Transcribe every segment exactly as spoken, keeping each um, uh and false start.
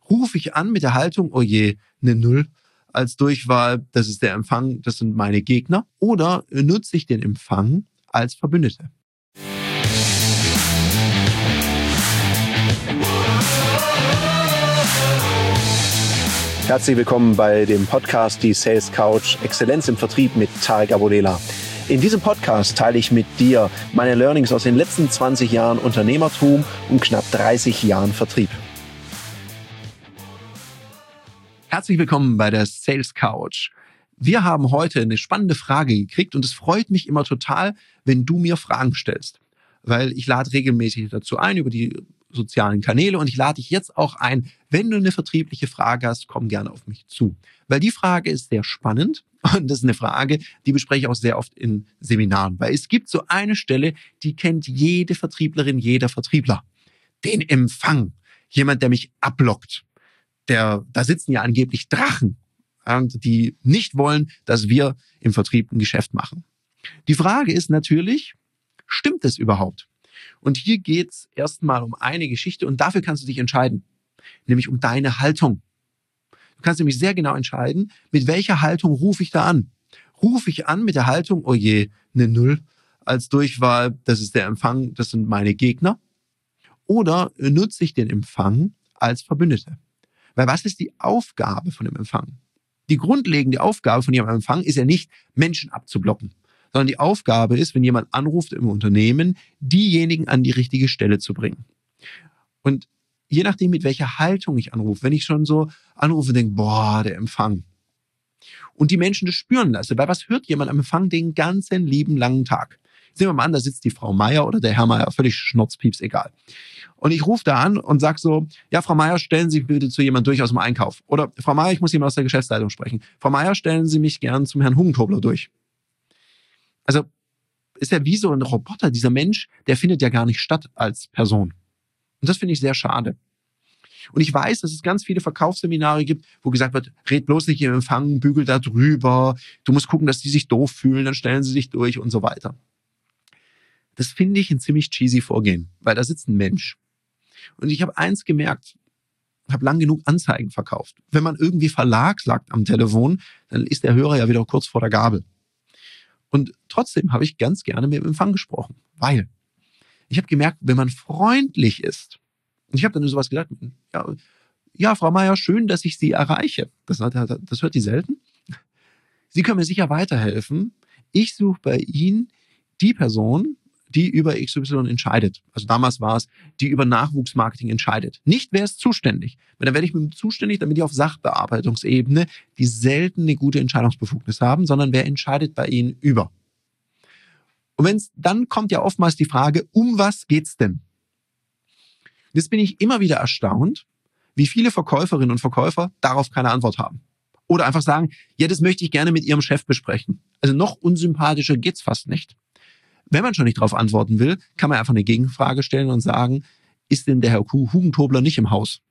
Rufe ich an mit der Haltung, oh je, eine Null als Durchwahl, das ist der Empfang, das sind meine Gegner, oder nutze ich den Empfang als Verbündete? Herzlich willkommen bei dem Podcast Die Sales Couch Exzellenz im Vertrieb mit Tarek Abodela. In diesem Podcast teile ich mit dir meine Learnings aus den letzten zwanzig Jahren Unternehmertum und knapp dreißig Jahren Vertrieb. Herzlich willkommen bei der Sales Couch. Wir haben heute eine spannende Frage gekriegt und es freut mich immer total, wenn du mir Fragen stellst, weil ich lade regelmäßig dazu ein über die sozialen Kanäle und ich lade dich jetzt auch ein, wenn du eine vertriebliche Frage hast, komm gerne auf mich zu. Weil die Frage ist sehr spannend und das ist eine Frage, die bespreche ich auch sehr oft in Seminaren, weil es gibt so eine Stelle, die kennt jede Vertrieblerin, jeder Vertriebler. Den Empfang. Jemand, der mich abblockt. Der, da sitzen ja angeblich Drachen, die nicht wollen, dass wir im Vertrieb ein Geschäft machen. Die Frage ist natürlich, stimmt es überhaupt? Und hier geht's erstmal um eine Geschichte und dafür kannst du dich entscheiden, nämlich um deine Haltung. Du kannst nämlich sehr genau entscheiden, mit welcher Haltung rufe ich da an. Rufe ich an mit der Haltung, oh je, eine Null als Durchwahl, das ist der Empfang, das sind meine Gegner. Oder nutze ich den Empfang als Verbündete? Weil was ist die Aufgabe von dem Empfang? Die grundlegende Aufgabe von ihrem Empfang ist ja nicht, Menschen abzublocken, sondern die Aufgabe ist, wenn jemand anruft im Unternehmen, diejenigen an die richtige Stelle zu bringen. Und je nachdem, mit welcher Haltung ich anrufe, wenn ich schon so anrufe und denke, boah, der Empfang. Und die Menschen das spüren lasse, weil was hört jemand am Empfang den ganzen lieben langen Tag? Sehen wir mal an, da sitzt die Frau Meier oder der Herr Meier, völlig schnurzpieps, egal. Und ich rufe da an und sage so, ja, Frau Meier, stellen Sie bitte zu jemand durch aus dem Einkauf. Oder Frau Meier, ich muss jemand aus der Geschäftsleitung sprechen. Frau Meier, stellen Sie mich gern zum Herrn Hugentobler durch. Also ist ja wie so ein Roboter. Dieser Mensch, der findet ja gar nicht statt als Person. Und das finde ich sehr schade. Und ich weiß, dass es ganz viele Verkaufsseminare gibt, wo gesagt wird, red bloß nicht im Empfang, bügel da drüber, du musst gucken, dass die sich doof fühlen, dann stellen sie dich durch und so weiter. Das finde ich ein ziemlich cheesy Vorgehen, weil da sitzt ein Mensch. Und ich habe eins gemerkt, ich habe lang genug Anzeigen verkauft. Wenn man irgendwie Verlag sagt am Telefon, dann ist der Hörer ja wieder kurz vor der Gabel. Und trotzdem habe ich ganz gerne mit dem Empfang gesprochen, weil ich habe gemerkt, wenn man freundlich ist, und ich habe dann sowas gedacht, ja, ja, Frau Meier, schön, dass ich Sie erreiche. Das, das hört die selten. Sie können mir sicher weiterhelfen. Ich suche bei Ihnen die Person, die über X Y entscheidet. Also damals war es, die über Nachwuchsmarketing entscheidet. Nicht, wer ist zuständig. Weil dann werde ich mit dem zuständig, damit die auf Sachbearbeitungsebene, die selten eine gute Entscheidungsbefugnis haben, sondern wer entscheidet bei Ihnen über. Und wenn's, dann kommt ja oftmals die Frage, um was geht's denn? Jetzt bin ich immer wieder erstaunt, wie viele Verkäuferinnen und Verkäufer darauf keine Antwort haben. Oder einfach sagen, ja, das möchte ich gerne mit Ihrem Chef besprechen. Also noch unsympathischer geht's fast nicht. Wenn man schon nicht darauf antworten will, kann man einfach eine Gegenfrage stellen und sagen, ist denn der Herr Hugentobler nicht im Haus?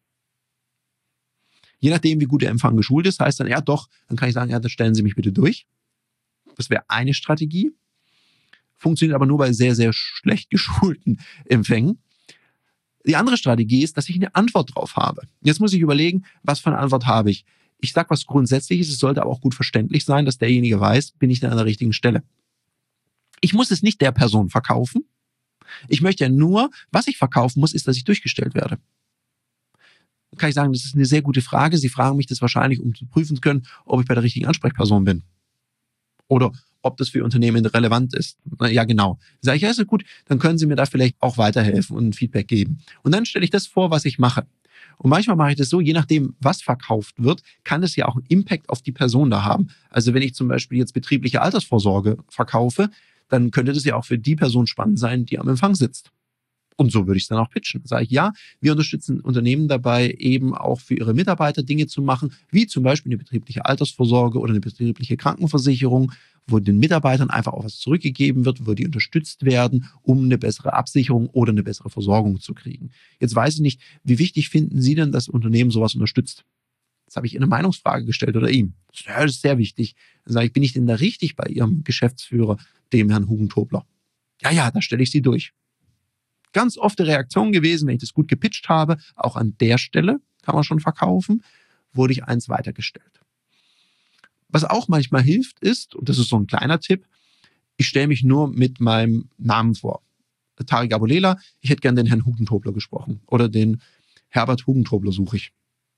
Je nachdem, wie gut der Empfang geschult ist, heißt dann, ja doch, dann kann ich sagen, ja, dann stellen Sie mich bitte durch. Das wäre eine Strategie. Funktioniert aber nur bei sehr, sehr schlecht geschulten Empfängen. Die andere Strategie ist, dass ich eine Antwort drauf habe. Jetzt muss ich überlegen, was für eine Antwort habe ich. Ich sage was Grundsätzliches, es sollte aber auch gut verständlich sein, dass derjenige weiß, bin ich denn an der richtigen Stelle. Ich muss es nicht der Person verkaufen. Ich möchte ja nur, was ich verkaufen muss, ist, dass ich durchgestellt werde. Dann kann ich sagen, das ist eine sehr gute Frage. Sie fragen mich das wahrscheinlich, um zu prüfen zu können, ob ich bei der richtigen Ansprechperson bin. Oder ob das für Ihr Unternehmen relevant ist. Ja, genau. Sage ich, ja, ist gut, dann können Sie mir da vielleicht auch weiterhelfen und ein Feedback geben. Und dann stelle ich das vor, was ich mache. Und manchmal mache ich das so, je nachdem, was verkauft wird, kann es ja auch einen Impact auf die Person da haben. Also wenn ich zum Beispiel jetzt betriebliche Altersvorsorge verkaufe, dann könnte das ja auch für die Person spannend sein, die am Empfang sitzt. Und so würde ich es dann auch pitchen. Sage ich, ja, wir unterstützen Unternehmen dabei, eben auch für ihre Mitarbeiter Dinge zu machen, wie zum Beispiel eine betriebliche Altersvorsorge oder eine betriebliche Krankenversicherung, wo den Mitarbeitern einfach auch was zurückgegeben wird, wo die unterstützt werden, um eine bessere Absicherung oder eine bessere Versorgung zu kriegen. Jetzt weiß ich nicht, wie wichtig finden Sie denn, dass das Unternehmen sowas unterstützt? Das habe ich Ihnen eine Meinungsfrage gestellt oder ihm. Ja, das ist sehr wichtig. Dann sage ich, bin ich denn da richtig bei Ihrem Geschäftsführer, dem Herrn Hugentobler? Ja, ja, da stelle ich Sie durch. Ganz oft die Reaktion gewesen, wenn ich das gut gepitcht habe, auch an der Stelle, kann man schon verkaufen, wurde ich eins weitergestellt. Was auch manchmal hilft ist, und das ist so ein kleiner Tipp, ich stelle mich nur mit meinem Namen vor. Tarek Aboulela, ich hätte gern den Herrn Hugentobler gesprochen oder den Herbert Hugentobler suche ich.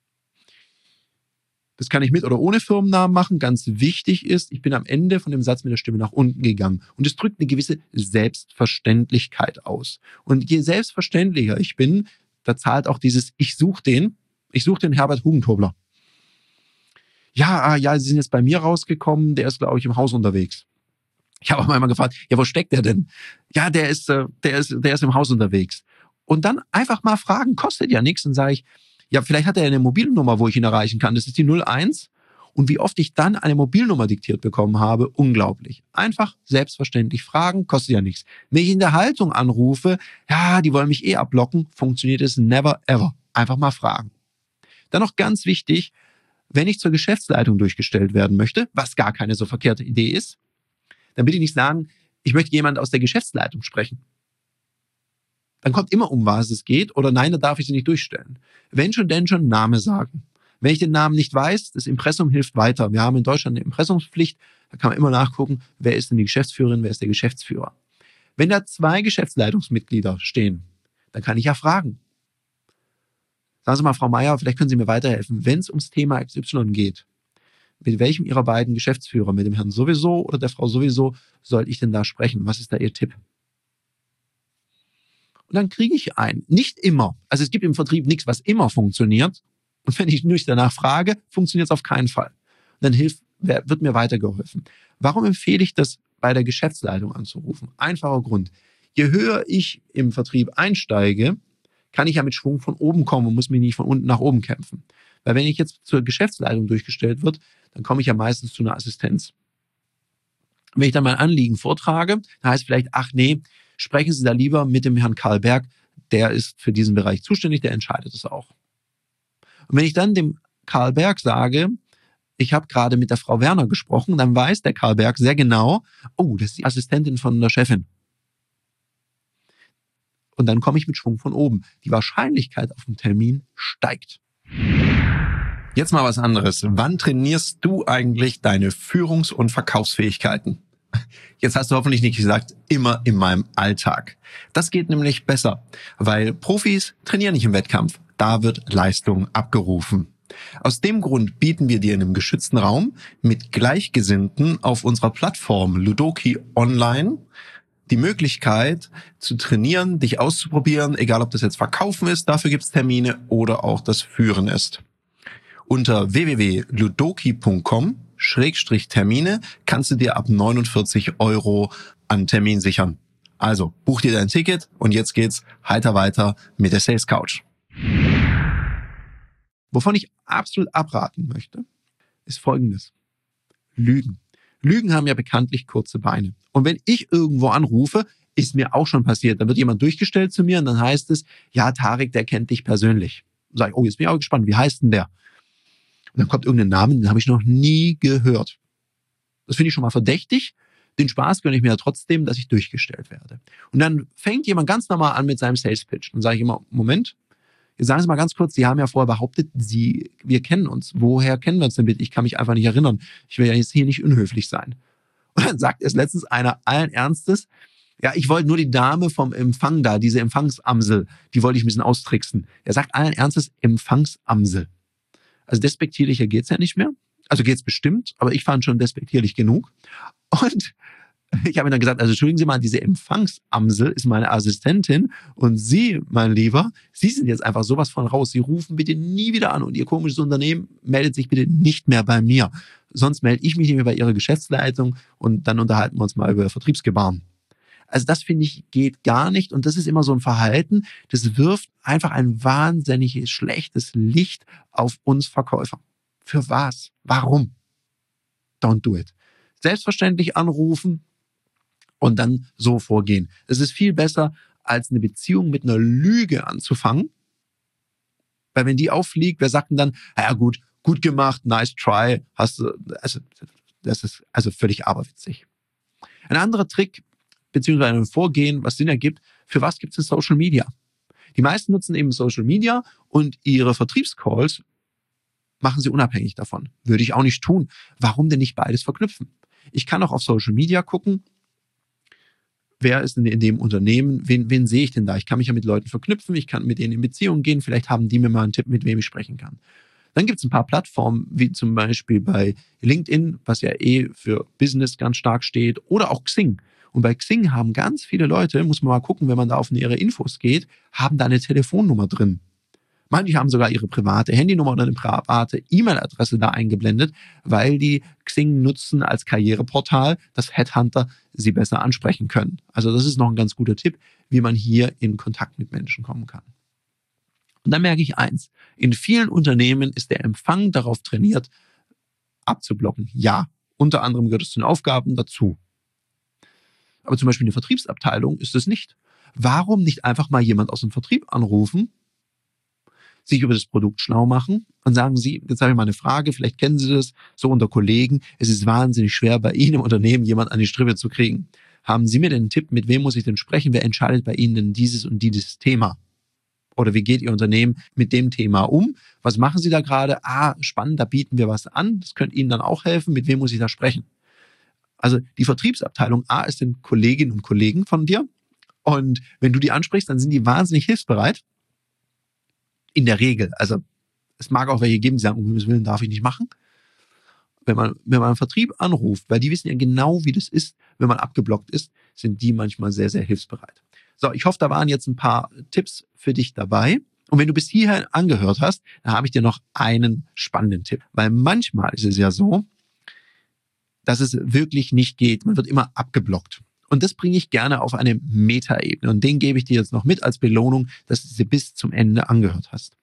Das kann ich mit oder ohne Firmennamen machen. Ganz wichtig ist, ich bin am Ende von dem Satz mit der Stimme nach unten gegangen. Und es drückt eine gewisse Selbstverständlichkeit aus. Und je selbstverständlicher ich bin, da zahlt auch dieses Ich suche den, ich suche den Herbert Hugentobler. Ja, ja, Sie sind jetzt bei mir rausgekommen, der ist, glaube ich, im Haus unterwegs. Ich habe auch mal gefragt, ja, wo steckt der denn? Ja, der ist, der ist, der ist im Haus unterwegs. Und dann einfach mal fragen, kostet ja nichts. Und sage ich, ja, vielleicht hat er eine Mobilnummer, wo ich ihn erreichen kann. Das ist die null eins. Und wie oft ich dann eine Mobilnummer diktiert bekommen habe, unglaublich. Einfach selbstverständlich fragen, kostet ja nichts. Wenn ich in der Haltung anrufe, ja, die wollen mich eh abblocken, funktioniert es never ever. Einfach mal fragen. Dann noch ganz wichtig, wenn ich zur Geschäftsleitung durchgestellt werden möchte, was gar keine so verkehrte Idee ist, dann bitte nicht sagen, ich möchte jemand aus der Geschäftsleitung sprechen. Dann kommt immer um, was es geht, oder nein, da darf ich sie nicht durchstellen. Wenn schon, denn schon Name sagen. Wenn ich den Namen nicht weiß, das Impressum hilft weiter. Wir haben in Deutschland eine Impressumspflicht, da kann man immer nachgucken, wer ist denn die Geschäftsführerin, wer ist der Geschäftsführer. Wenn da zwei Geschäftsleitungsmitglieder stehen, dann kann ich ja fragen. Sagen Sie mal, Frau Meier, vielleicht können Sie mir weiterhelfen, wenn es ums Thema X Y geht. Mit welchem Ihrer beiden Geschäftsführer, mit dem Herrn sowieso oder der Frau sowieso, soll ich denn da sprechen? Was ist da Ihr Tipp? Und dann kriege ich einen. Nicht immer. Also es gibt im Vertrieb nichts, was immer funktioniert. Und wenn ich nicht danach frage, funktioniert es auf keinen Fall. Und dann hilft, wird mir weitergeholfen. Warum empfehle ich das, bei der Geschäftsleitung anzurufen? Einfacher Grund. Je höher ich im Vertrieb einsteige, kann ich ja mit Schwung von oben kommen und muss mich nicht von unten nach oben kämpfen. Weil wenn ich jetzt zur Geschäftsleitung durchgestellt wird, dann komme ich ja meistens zu einer Assistenz. Wenn ich dann mein Anliegen vortrage, dann heißt vielleicht, ach nee, sprechen Sie da lieber mit dem Herrn Karl Berg, der ist für diesen Bereich zuständig, der entscheidet es auch. Und wenn ich dann dem Karl Berg sage, ich habe gerade mit der Frau Werner gesprochen, dann weiß der Karl Berg sehr genau, oh, das ist die Assistentin von der Chefin. Und dann komme ich mit Schwung von oben. Die Wahrscheinlichkeit auf den Termin steigt. Jetzt mal was anderes. Wann trainierst du eigentlich deine Führungs- und Verkaufsfähigkeiten? Jetzt hast du hoffentlich nicht gesagt, immer in meinem Alltag. Das geht nämlich besser, weil Profis trainieren nicht im Wettkampf. Da wird Leistung abgerufen. Aus dem Grund bieten wir dir in einem geschützten Raum mit Gleichgesinnten auf unserer Plattform Ludoki Online die Möglichkeit zu trainieren, dich auszuprobieren, egal ob das jetzt Verkaufen ist, dafür gibt es Termine, oder auch das Führen ist. Unter w w w punkt ludoki punkt com Schrägstrich Termine kannst du dir ab neunundvierzig Euro an Termin sichern. Also buch dir dein Ticket und jetzt geht's heiter weiter mit der Sales Couch. Wovon ich absolut abraten möchte, ist Folgendes. Lügen. Lügen haben ja bekanntlich kurze Beine. Und wenn ich irgendwo anrufe, ist mir auch schon passiert, dann wird jemand durchgestellt zu mir und dann heißt es, ja, Tarek, der kennt dich persönlich. Dann sage ich, oh, jetzt bin ich auch gespannt, wie heißt denn der? Und dann kommt irgendein Name, den habe ich noch nie gehört. Das finde ich schon mal verdächtig. Den Spaß gönne ich mir ja trotzdem, dass ich durchgestellt werde. Und dann fängt jemand ganz normal an mit seinem Sales Pitch. Dann sage ich immer, Moment, jetzt sagen Sie mal ganz kurz, Sie haben ja vorher behauptet, Sie, wir kennen uns. Woher kennen wir uns denn bitte? Ich kann mich einfach nicht erinnern. Ich will ja jetzt hier nicht unhöflich sein. Und dann sagt es letztens einer allen Ernstes, ja, ich wollte nur die Dame vom Empfang da, diese Empfangsamsel, die wollte ich ein bisschen austricksen. Er sagt allen Ernstes Empfangsamsel. Also despektierlicher geht's ja nicht mehr. Also geht's bestimmt, aber ich fand schon despektierlich genug. Und ich habe ihm dann gesagt, also entschuldigen Sie mal, diese Empfangsamsel ist meine Assistentin und Sie, mein Lieber, Sie sind jetzt einfach sowas von raus. Sie rufen bitte nie wieder an und Ihr komisches Unternehmen meldet sich bitte nicht mehr bei mir. Sonst melde ich mich nicht mehr bei Ihrer Geschäftsleitung und dann unterhalten wir uns mal über Vertriebsgebaren. Also das, finde ich, geht gar nicht und das ist immer so ein Verhalten, das wirft einfach ein wahnsinnig schlechtes Licht auf uns Verkäufer. Für was? Warum? Don't do it. Selbstverständlich anrufen und dann so vorgehen. Es ist viel besser, als eine Beziehung mit einer Lüge anzufangen. Weil wenn die auffliegt, wer sagt denn dann, ja gut, gut gemacht, nice try, hast du, also, das ist also völlig aberwitzig. Ein anderer Trick, beziehungsweise ein Vorgehen, was Sinn ergibt, für was gibt es in Social Media? Die meisten nutzen eben Social Media und ihre Vertriebscalls machen sie unabhängig davon. Würde ich auch nicht tun. Warum denn nicht beides verknüpfen? Ich kann auch auf Social Media gucken, wer ist denn in dem Unternehmen, wen, wen sehe ich denn da? Ich kann mich ja mit Leuten verknüpfen, ich kann mit denen in Beziehungen gehen, vielleicht haben die mir mal einen Tipp, mit wem ich sprechen kann. Dann gibt es ein paar Plattformen, wie zum Beispiel bei LinkedIn, was ja eh für Business ganz stark steht, oder auch Xing. Und bei Xing haben ganz viele Leute, muss man mal gucken, wenn man da auf ihre Infos geht, haben da eine Telefonnummer drin. Manche haben sogar ihre private Handynummer oder eine private E-Mail-Adresse da eingeblendet, weil die Xing nutzen als Karriereportal, dass Headhunter sie besser ansprechen können. Also das ist noch ein ganz guter Tipp, wie man hier in Kontakt mit Menschen kommen kann. Und dann merke ich eins, in vielen Unternehmen ist der Empfang darauf trainiert, abzublocken. Ja, unter anderem gehört es zu den Aufgaben dazu. Aber zum Beispiel in der Vertriebsabteilung ist es nicht. Warum nicht einfach mal jemand aus dem Vertrieb anrufen, sich über das Produkt schlau machen und sagen Sie, jetzt habe ich mal eine Frage, vielleicht kennen Sie das, so unter Kollegen, es ist wahnsinnig schwer, bei Ihnen im Unternehmen jemand an die Strippe zu kriegen. Haben Sie mir denn einen Tipp, mit wem muss ich denn sprechen? Wer entscheidet bei Ihnen denn dieses und dieses Thema? Oder wie geht Ihr Unternehmen mit dem Thema um? Was machen Sie da gerade? Ah, spannend, da bieten wir was an. Das könnte Ihnen dann auch helfen. Mit wem muss ich da sprechen? Also die Vertriebsabteilung A ist den Kolleginnen und Kollegen von dir. Und wenn du die ansprichst, dann sind die wahnsinnig hilfsbereit. In der Regel. Also es mag auch welche geben, die sagen, um Himmels Willen darf ich nicht machen. Wenn man, wenn man einen Vertrieb anruft, weil die wissen ja genau, wie das ist, wenn man abgeblockt ist, sind die manchmal sehr, sehr hilfsbereit. So, ich hoffe, da waren jetzt ein paar Tipps für dich dabei. Und wenn du bis hierher angehört hast, dann habe ich dir noch einen spannenden Tipp. Weil manchmal ist es ja so, dass es wirklich nicht geht. Man wird immer abgeblockt. Und das bringe ich gerne auf eine Metaebene. Und den gebe ich dir jetzt noch mit als Belohnung, dass du sie bis zum Ende angehört hast.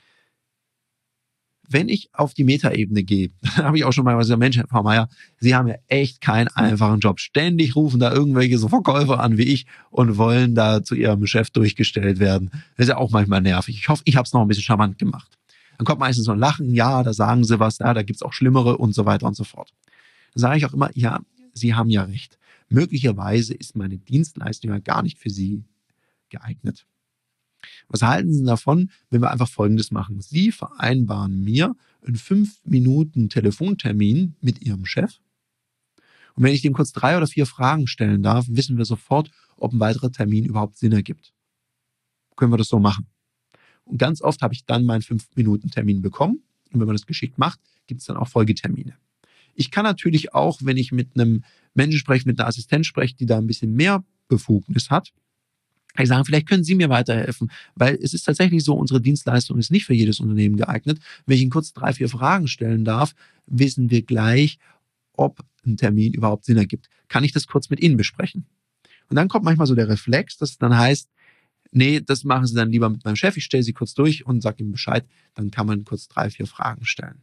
Wenn ich auf die Metaebene gehe, dann habe ich auch schon mal gesagt, Mensch, Herr Pfarrmeier, Sie haben ja echt keinen einfachen Job. Ständig rufen da irgendwelche so Verkäufer an wie ich und wollen da zu ihrem Chef durchgestellt werden. Das ist ja auch manchmal nervig. Ich hoffe, ich habe es noch ein bisschen charmant gemacht. Dann kommt meistens so ein Lachen, ja, da sagen Sie was, ja, da gibt's auch Schlimmere und so weiter und so fort. Dann sage ich auch immer, ja, Sie haben ja recht. Möglicherweise ist meine Dienstleistung ja gar nicht für Sie geeignet. Was halten Sie davon, wenn wir einfach Folgendes machen? Sie vereinbaren mir einen fünf Minuten Telefontermin mit Ihrem Chef. Und wenn ich dem kurz drei oder vier Fragen stellen darf, wissen wir sofort, ob ein weiterer Termin überhaupt Sinn ergibt. Können wir das so machen? Und ganz oft habe ich dann meinen fünf Minuten Termin bekommen. Und wenn man das geschickt macht, gibt es dann auch Folgetermine. Ich kann natürlich auch, wenn ich mit einem Menschen spreche, mit einer Assistenz spreche, die da ein bisschen mehr Befugnis hat, kann ich sagen, vielleicht können Sie mir weiterhelfen, weil es ist tatsächlich so, unsere Dienstleistung ist nicht für jedes Unternehmen geeignet. Wenn ich Ihnen kurz drei, vier Fragen stellen darf, wissen wir gleich, ob ein Termin überhaupt Sinn ergibt. Kann ich das kurz mit Ihnen besprechen? Und dann kommt manchmal so der Reflex, dass es dann heißt, nee, das machen Sie dann lieber mit meinem Chef, ich stelle Sie kurz durch und sage ihm Bescheid, dann kann man kurz drei, vier Fragen stellen.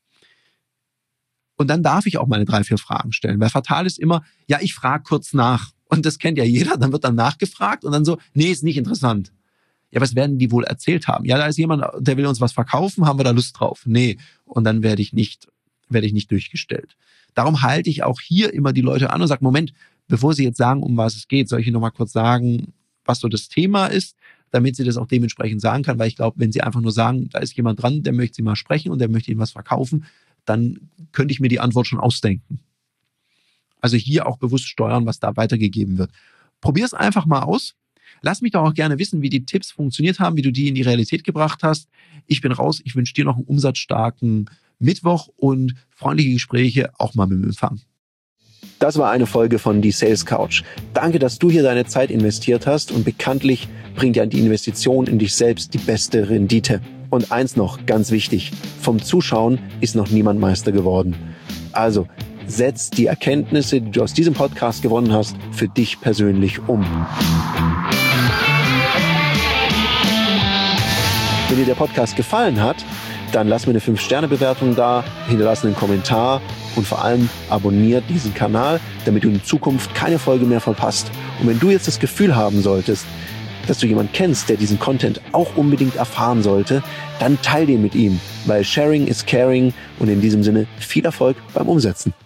Und dann darf ich auch meine drei, vier Fragen stellen, weil fatal ist immer, ja, ich frage kurz nach. Und das kennt ja jeder, dann wird dann nachgefragt und dann so, nee, ist nicht interessant. Ja, was werden die wohl erzählt haben? Ja, da ist jemand, der will uns was verkaufen, haben wir da Lust drauf? Nee, und dann werde ich nicht, werde ich nicht durchgestellt. Darum halte ich auch hier immer die Leute an und sage, Moment, bevor Sie jetzt sagen, um was es geht, soll ich Ihnen noch mal kurz sagen, was so das Thema ist, damit sie das auch dementsprechend sagen kann, weil ich glaube, wenn Sie einfach nur sagen, da ist jemand dran, der möchte Sie mal sprechen und der möchte Ihnen was verkaufen, dann könnte ich mir die Antwort schon ausdenken. Also hier auch bewusst steuern, was da weitergegeben wird. Probier es einfach mal aus. Lass mich doch auch gerne wissen, wie die Tipps funktioniert haben, wie du die in die Realität gebracht hast. Ich bin raus. Ich wünsche dir noch einen umsatzstarken Mittwoch und freundliche Gespräche auch mal mit dem Empfang. Das war eine Folge von Die Sales Couch. Danke, dass du hier deine Zeit investiert hast und bekanntlich bringt ja die Investition in dich selbst die beste Rendite. Und eins noch, ganz wichtig, vom Zuschauen ist noch niemand Meister geworden. Also, setz die Erkenntnisse, die du aus diesem Podcast gewonnen hast, für dich persönlich um. Wenn dir der Podcast gefallen hat, dann lass mir eine fünf Sterne Bewertung da, hinterlass einen Kommentar und vor allem abonniert diesen Kanal, damit du in Zukunft keine Folge mehr verpasst. Und wenn du jetzt das Gefühl haben solltest, dass du jemanden kennst, der diesen Content auch unbedingt erfahren sollte, dann teil den mit ihm, weil Sharing is Caring und in diesem Sinne viel Erfolg beim Umsetzen.